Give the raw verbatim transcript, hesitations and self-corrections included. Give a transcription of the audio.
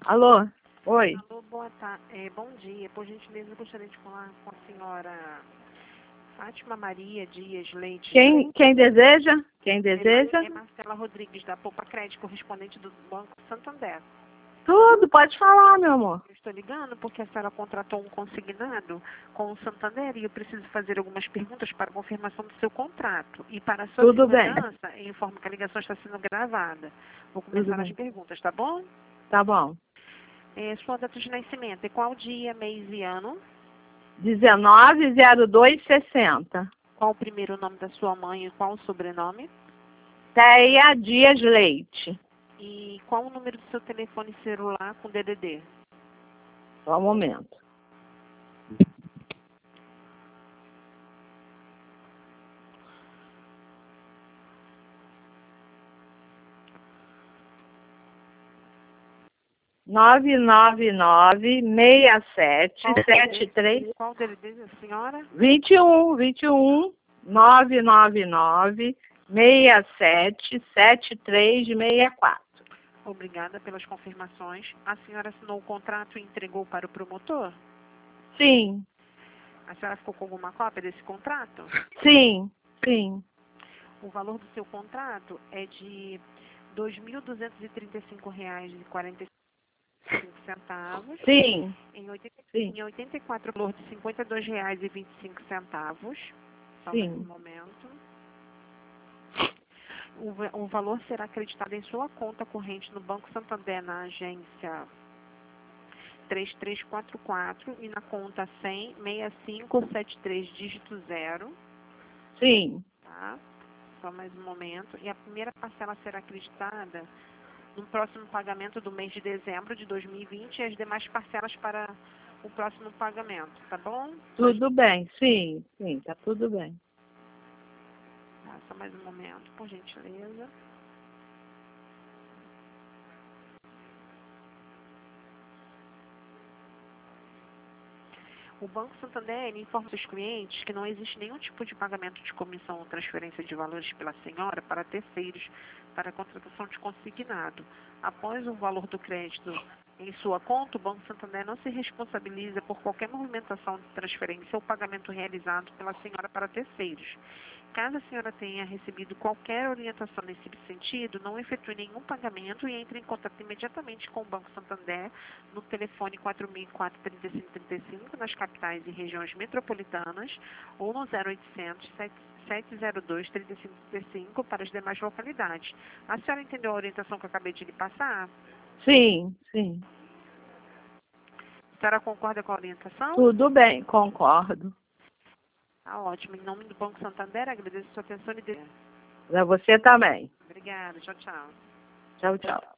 Alô? Oi. Alô, boa tarde. É, bom dia. Por gentileza, eu gostaria de falar com a senhora Fátima Maria Dias Leite. Quem, quem deseja? Quem É, deseja? é Marcela Rodrigues, da Poupa Crédito, correspondente do Banco Santander. Tudo, pode falar, meu amor. Eu estou ligando porque a senhora contratou um consignado com o Santander e eu preciso fazer algumas perguntas para confirmação do seu contrato. E para a sua Tudo bem. segurança, eu informo que a ligação está sendo gravada. Vou Tudo começar as bem. perguntas, tá bom? Tá bom. É, sua data de nascimento, é qual dia, mês e ano? dezenove zero dois sessenta. Qual o primeiro nome da sua mãe e qual o sobrenome? Teia Dias Leite. E qual o número do seu telefone celular com D D D? Só um momento. nove nove nove, seis sete, Qual sete três, Qual o D D D da senhora? vinte e um, vinte e um, nove nove nove, seis sete, sete três, seis quatro. Obrigada pelas confirmações. A senhora assinou o contrato e entregou para o promotor? Sim, A senhora ficou com alguma cópia desse contrato? sim, sim, O valor do seu contrato é de dois mil duzentos e trinta e cinco reais e quarenta e cinco centavos. sim, Em oitenta, sim, em oitenta e quatro valor de cinquenta e dois reais e vinte e cinco centavos. Só mais um sim, momento. O, va- o valor será acreditado em sua conta corrente no Banco Santander na agência três três quatro quatro e na conta cem, seis cinco sete três dígito zero, sim. tá? Só mais um momento. E a primeira parcela será acreditada no próximo pagamento do mês de dezembro de dois mil e vinte e as demais parcelas para o próximo pagamento, tá bom? Tudo bem, sim, sim, tá tudo bem. Tá, só mais um momento, por gentileza. O Banco Santander informa seus clientes que não existe nenhum tipo de pagamento de comissão ou transferência de valores pela senhora para terceiros para a contratação de consignado. Após o valor do crédito em sua conta, o Banco Santander não se responsabiliza por qualquer movimentação de transferência ou pagamento realizado pela senhora para terceiros. Caso a senhora tenha recebido qualquer orientação nesse sentido, não efetue nenhum pagamento e entre em contato imediatamente com o Banco Santander no telefone quatro mil e quatro, trinta e cinco trinta e cinco nas capitais e regiões metropolitanas ou no zero oitocentos, sete zero dois, trinta e cinco trinta e cinco para as demais localidades. A senhora entendeu a orientação que eu acabei de lhe passar? Sim, sim. A senhora concorda com a orientação? Tudo bem, concordo. Tá ótimo. Em nome do Banco Santander, agradeço a sua atenção e... Pra você também. Obrigada. Tchau, tchau. Tchau, tchau.